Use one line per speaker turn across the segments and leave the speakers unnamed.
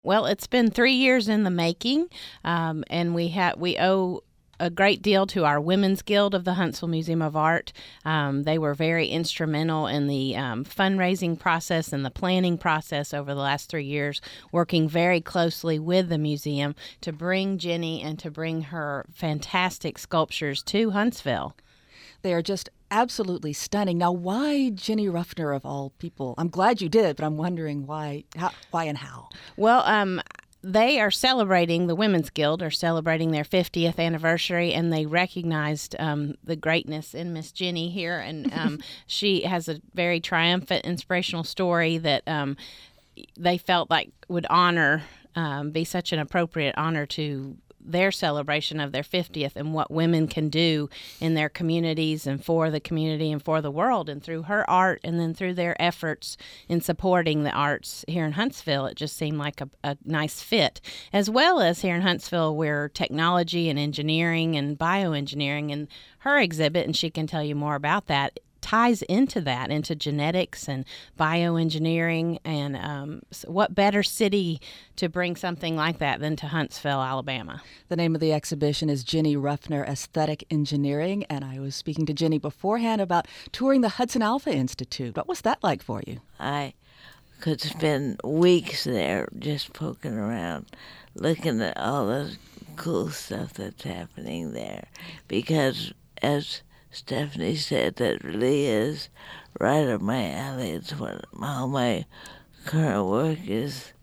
Well, it's been 3 years in the making, and we owe a great deal to our Women's Guild of the Huntsville Museum of Art. They were very instrumental in the fundraising process and the planning process over the last 3 years, working very closely with the museum to bring Jenny and to bring her fantastic sculptures to Huntsville.
They are just absolutely stunning. Now, why Jenny Ruffner of all people? I'm glad you did, but I'm wondering why and how.
Well, they are celebrating, the Women's Guild are celebrating their 50th anniversary, and they recognized the greatness in Miss Jenny here. And she has a very triumphant, inspirational story that they felt like would be such an appropriate honor to their celebration of their 50th and what women can do in their communities and for the community and for the world. And through her art and then through their efforts in supporting the arts here in Huntsville, it just seemed like a nice fit. As well as here in Huntsville, where technology and engineering and bioengineering, and her exhibit, and she can tell you more about that, ties into that, into genetics and bioengineering. And so what better city to bring something like that than to Huntsville, Alabama?
The name of the exhibition is Jenny Ruffner Aesthetic Engineering, and I was speaking to Jenny beforehand about touring the Hudson Alpha Institute. What was that like for you?
I could spend weeks there just poking around, looking at all the cool stuff that's happening there, because as Stephanie said, that really is right up my alley. It's what all my current work is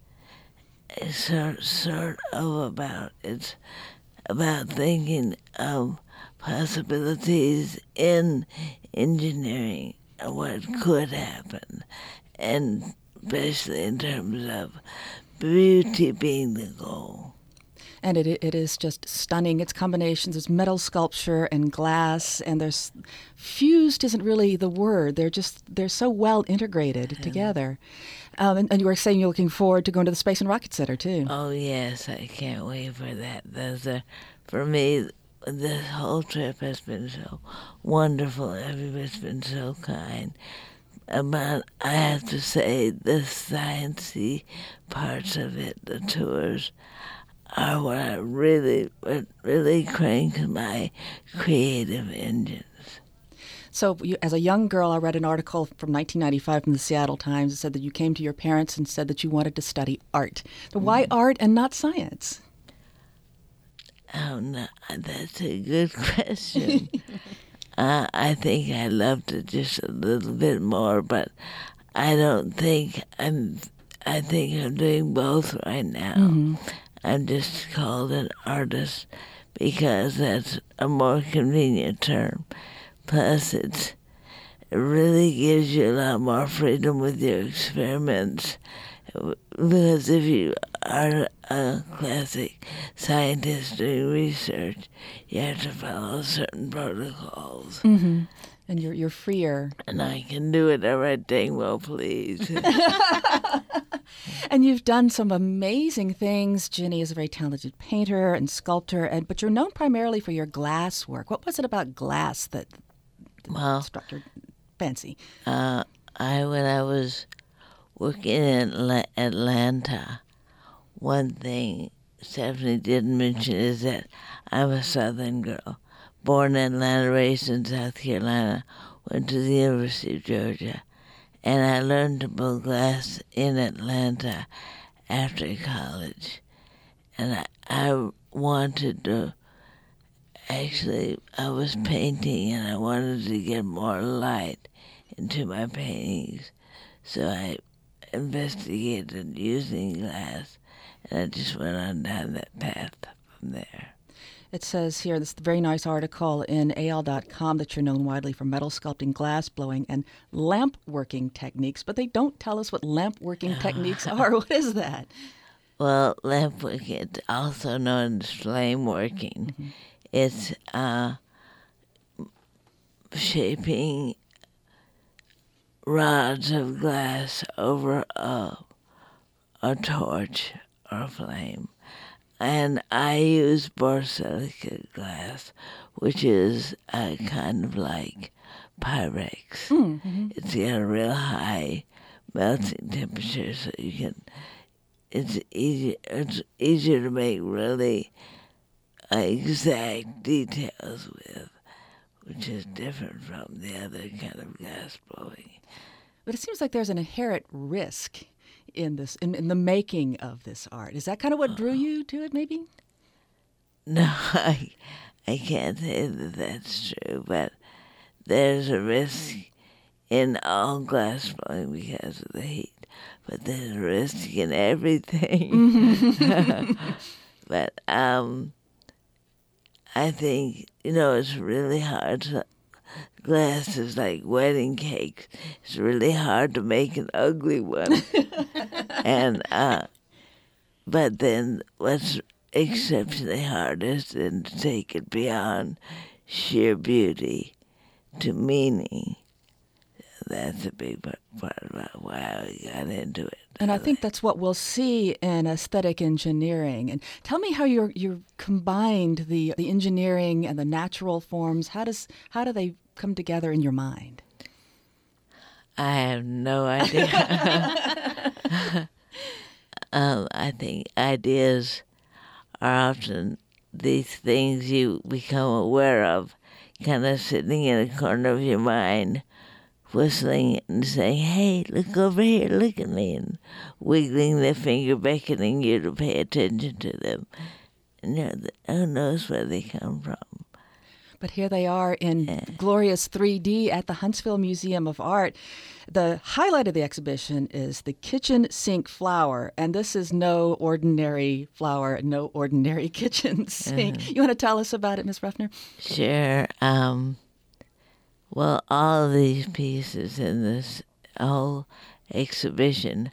sort of about. It's about thinking of possibilities in engineering and what could happen, and especially in terms of beauty being the goal.
And it is just stunning. It's combinations. It's metal sculpture and glass, and there's fused isn't really the word. They're so well integrated together. And you were saying you're looking forward to going to the Space and Rocket Center too.
Oh yes, I can't wait for that. For me, this whole trip has been so wonderful. Everybody's been so kind. But I have to say, the sciencey parts of it, the tours, are what really cranks my creative engines.
So as a young girl, I read an article from 1995 from the Seattle Times. It said that you came to your parents and said that you wanted to study art. So why art and not science?
Oh, no, that's a good question. I think I loved it just a little bit more, but I don't think I think I'm doing both right now. Mm-hmm. I'm just called an artist because that's a more convenient term. Plus, it really gives you a lot more freedom with your experiments. Because if you are a classic scientist doing research, you have to follow certain protocols.
Mm-hmm. And you're freer.
And I can do whatever I dang well please.
And you've done some amazing things. Jenny is a very talented painter and sculptor, but you're known primarily for your glass work. What was it about glass that struck your fancy?
When I was working in Atlanta, one thing Stephanie didn't mention is that I'm a Southern girl. Born in Atlanta, raised in South Carolina, went to the University of Georgia, and I learned to build glass in Atlanta after college. And I wanted to, actually, I was painting and I wanted to get more light into my paintings. So I investigated using glass, and I just went on down that path from there.
It says here, this very nice article in AL.com, that you're known widely for metal sculpting, glass blowing, and lamp working techniques, but they don't tell us what lamp working techniques are. What is that?
Well, lamp working, also known as flame working. Mm-hmm. It's shaping rods of glass over a torch or a flame. And I use borosilicate glass, which is kind of like Pyrex. Mm-hmm. It's got a real high melting temperature, so you can it's easier to make really exact details with, which is different from the other kind of glass blowing.
But it seems like there's an inherent risk in this, in the making of this art. Is that kind of what drew you to it, maybe?
No, I can't say that that's true, but there's a risk in all glass blowing because of the heat. But there's a risk in everything. But I think, it's really hard to, glass is like wedding cakes. It's really hard to make an ugly one. And but then what's exceptionally hard is then to take it beyond sheer beauty to meaning. That's a big part about why I got into it.
And I think that's what we'll see in aesthetic engineering. And tell me how you combined the engineering and the natural forms. How do they come together in your mind?
I have no idea. I think ideas are often these things you become aware of, kind of sitting in a corner of your mind, whistling and saying, "Hey, look over here, look at me," and wiggling their finger, beckoning you to pay attention to them. And who knows where they come from.
But here they are in glorious 3D at the Huntsville Museum of Art. The highlight of the exhibition is the kitchen sink flower, and this is no ordinary flower, no ordinary kitchen sink. You want to tell us about it, Ms. Ruffner?
Sure. Well, all of these pieces in this whole exhibition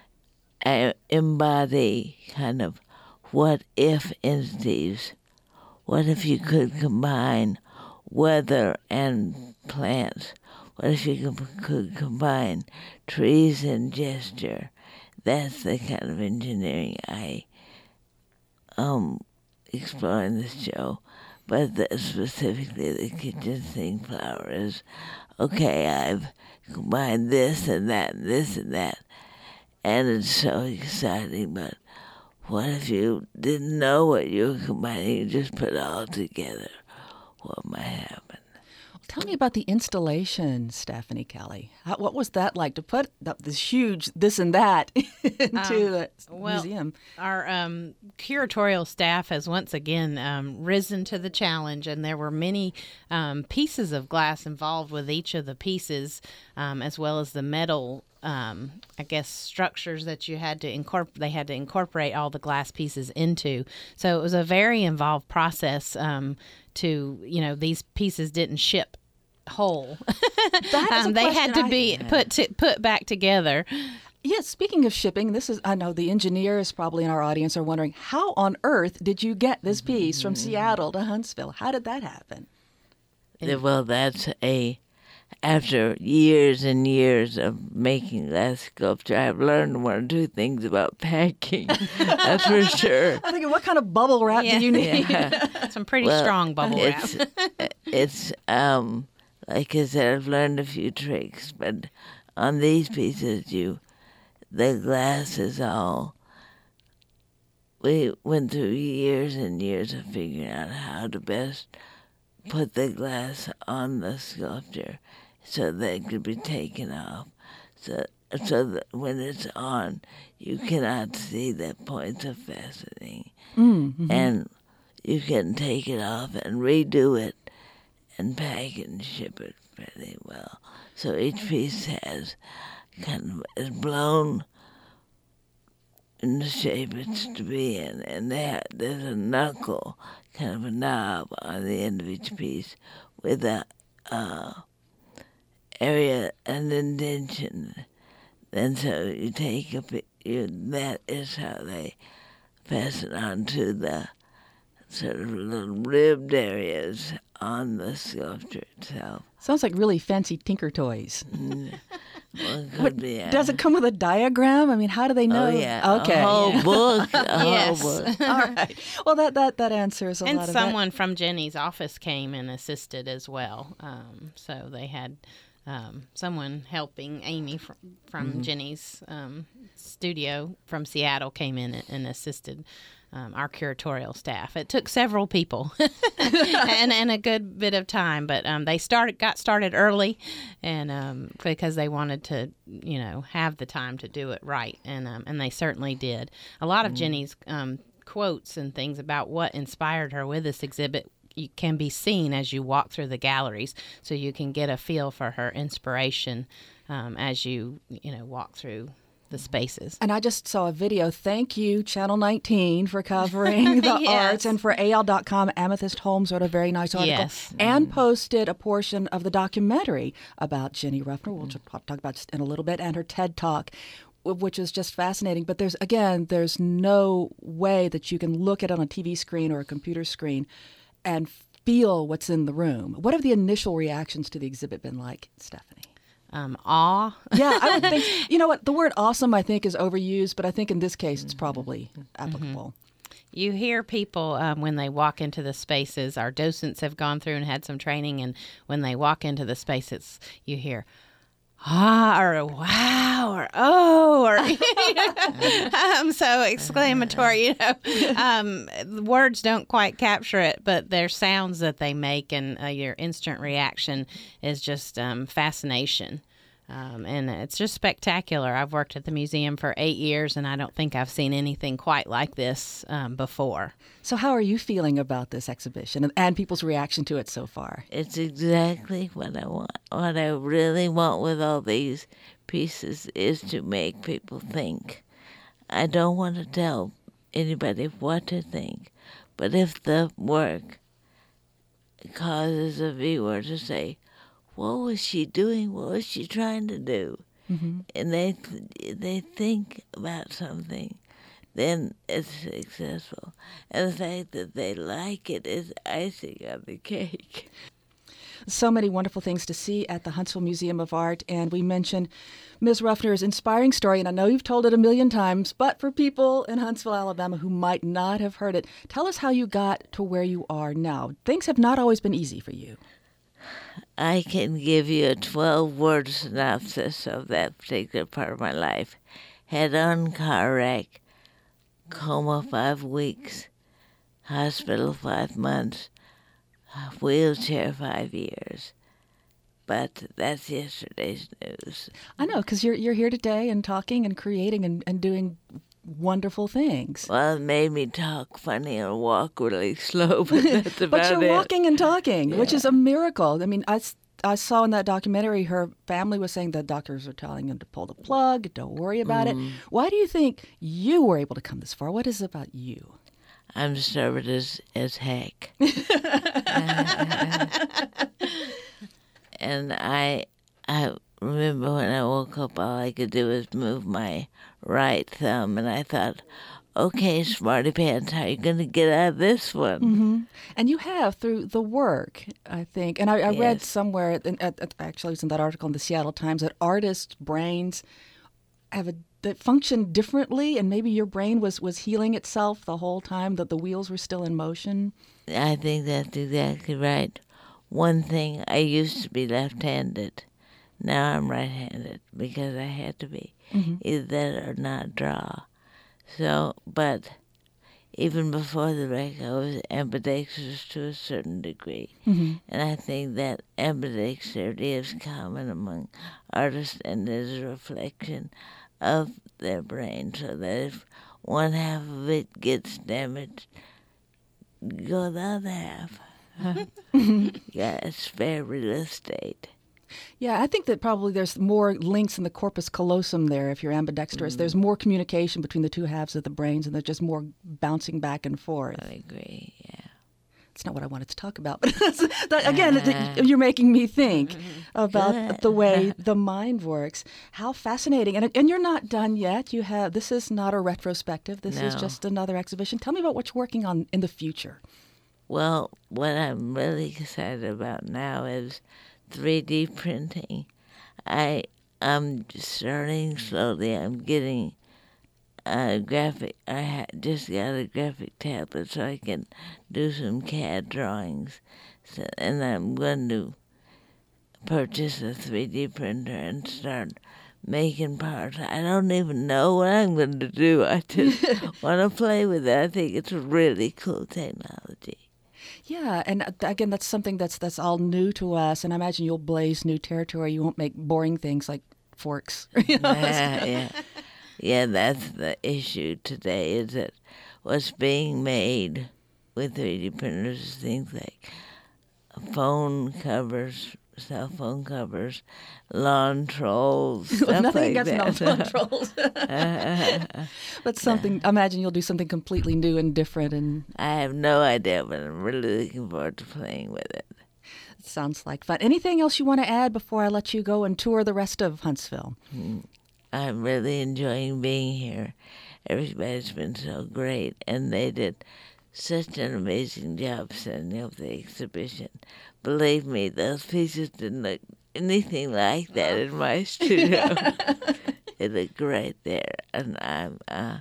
embody kind of what-if entities. What if you could combine weather and plants? What if you could combine trees and gesture? That's the kind of engineering I explore in this show. But specifically the kitchen sink flower is, okay, I've combined this and that and this and that. And it's so exciting, but what if you didn't know what you were combining? You just put it all together. What might happen?
Tell me about the installation, Stephanie Kelly. What was that like to put this huge this and that into the museum?
Our curatorial staff has once again risen to the challenge, and there were many pieces of glass involved with each of the pieces, as well as the metal structures that you had to incorporate. They had to incorporate all the glass pieces into. So it was a very involved process. These pieces didn't ship whole. They had to be put back together.
Yes, speaking of shipping, I know the engineers probably in our audience are wondering, how on earth did you get this piece from Seattle to Huntsville? How did that happen?
Well, after years and years of making glass sculpture, I've learned one or two things about packing. That's for sure.
I'm thinking, what kind of bubble wrap do you need?
Some pretty strong bubble wrap.
It's like I said, I've learned a few tricks, but on these pieces, the glass is all. We went through years and years of figuring out how to best put the glass on the sculpture so that it could be taken off, so that when it's on, you cannot see the points of fastening. Mm-hmm. And you can take it off and redo it and pack it and ship it pretty well. So each piece is blown in the shape it's to be in, and there's a knuckle, kind of a knob on the end of each piece with a area, an indentation. And so you take that is how they fasten onto the sort of little ribbed areas on the sculpture itself.
Sounds like really fancy Tinker Toys.
Well, it could be,
Does it come with a diagram? I mean, how do they know?
Oh, yeah.
Okay.
A whole book.
Yes.
Whole book.
All right. Well, that answers a lot of that.
And someone from Jenny's office came and assisted as well. So they had someone helping Amy from Jenny's studio from Seattle came in and assisted our curatorial staff. It took several people and a good bit of time, but they got started early, and because they wanted to, have the time to do it right, and they certainly did. A lot of Jenny's quotes and things about what inspired her with this exhibit can be seen as you walk through the galleries, so you can get a feel for her inspiration as you walk through the spaces.
And I just saw a video. Thank you, Channel 19, for covering the arts, and for AL.com. Amethyst Holmes wrote a very nice article and posted a portion of the documentary about Jenny Ruffner, which we'll talk about just in a little bit, and her TED Talk, which is just fascinating. But there's no way that you can look at it on a TV screen or a computer screen and feel what's in the room. What have the initial reactions to the exhibit been like, Stephanie?
Awe.
Yeah, I would think. You know what? The word awesome, I think, is overused, but I think in this case it's probably applicable.
You hear people when they walk into the spaces. Our docents have gone through and had some training, and when they walk into the spaces, you hear, or wow, or oh, or so exclamatory. Words don't quite capture it, but there's sounds that they make, and your instant reaction is just fascination. And it's just spectacular. I've worked at the museum for 8 years, and I don't think I've seen anything quite like this before.
So how are you feeling about this exhibition and people's reaction to it so far?
It's exactly what I want. What I really want with all these pieces is to make people think. I don't want to tell anybody what to think, but if the work causes a viewer to say, what was she doing? What was she trying to do? Mm-hmm. And they think about something, then it's successful. And the fact that they like it is icing on the cake.
So many wonderful things to see at the Huntsville Museum of Art. And we mentioned Ms. Ruffner's inspiring story, and I know you've told it a million times, but for people in Huntsville, Alabama who might not have heard it, tell us how you got to where you are now. Things have not always been easy for you.
I can give you a 12-word synopsis of that particular part of my life. Head-on car wreck, coma 5 weeks, hospital 5 months, wheelchair 5 years. But that's yesterday's news.
I know, because you're here today and talking and creating and doing wonderful things.
Well, it made me talk funny or walk really slow, but that's about it.
But you're walking and talking, which is a miracle. I mean, I saw in that documentary her family was saying the doctors are telling them to pull the plug, don't worry about it. Why do you think you were able to come this far? What is it about you?
I'm stubborn as heck. And I remember when I woke up, all I could do was move my right thumb, and I thought, okay, smarty pants, how are you going to get out of this one?
Mm-hmm. And you have through the work, I think. And I read somewhere, actually it was in that article in the Seattle Times, that artists' brains that function differently, and maybe your brain was healing itself the whole time that the wheels were still in motion.
I think that's exactly right. One thing, I used to be left-handed. Now I'm right-handed because I had to be. Mm-hmm. Either that or not draw. So, but even before the wreck, I was ambidextrous to a certain degree. Mm-hmm. And I think that ambidexterity is common among artists and is a reflection of their brain, so that if one half of it gets damaged, go the other half. Yeah, it's fair real estate.
Yeah, I think that probably there's more links in the corpus callosum there if you're ambidextrous. There's more communication between the two halves of the brains, and there's just more bouncing back and forth.
I agree, yeah.
It's not what I wanted to talk about, but again, you're making me think about the way the mind works. How fascinating. And you're not done yet. This is not a retrospective. This is just another exhibition. Tell me about what you're working on in the future.
Well, what I'm really excited about now is 3D printing. I'm starting slowly. I'm getting a graphic. Just got a graphic tablet so I can do some CAD drawings. And I'm going to purchase a 3D printer and start making parts. I don't even know what I'm going to do. I just want to play with it. I think it's a really cool technology.
Yeah, and again, that's something that's all new to us, and I imagine you'll blaze new territory. You won't make boring things like forks.
Yeah, that's the issue today, is that what's being made with 3D printers is things like phone covers, cell phone covers, lawn trolls, stuff
Nothing
like
against
that.
lawn trolls. But something, I imagine you'll do something completely new and different, and
I have no idea, but I'm really looking forward to playing with it.
it sounds like fun. Anything else you want to add before I let you go and tour the rest of Huntsville?
I'm really enjoying being here. Everybody's been so great, and they did such an amazing job setting up the exhibition. Believe me, those pieces didn't look anything like that in my studio. It looked great there, and I'm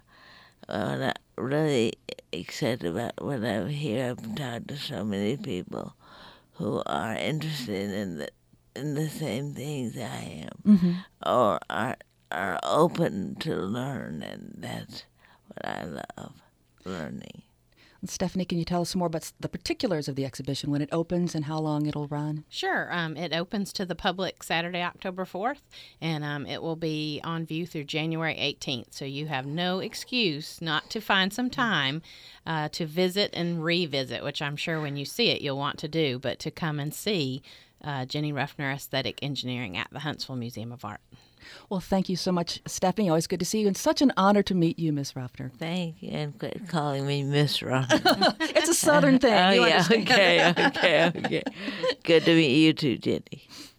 really excited about what I hear. I've talked to so many people who are interested in the same things I am, or are open to learn, and that's what I love, learning.
And Stephanie, can you tell us more about the particulars of the exhibition, when it opens and how long it'll run?
Sure. It opens to the public Saturday, October 4th, and it will be on view through January 18th. So you have no excuse not to find some time to visit and revisit, which I'm sure when you see it you'll want to do, but to come and see Jenny Ruffner Aesthetic Engineering at the Huntsville Museum of Art.
Well, thank you so much, Stephanie. Always good to see you, and such an honor to meet you, Miss Ruffner.
Thank you, and quit calling me Miss Ruffner.
It's a Southern thing.
Oh,
You
yeah,
understand.
okay. Good to meet you too, Jenny.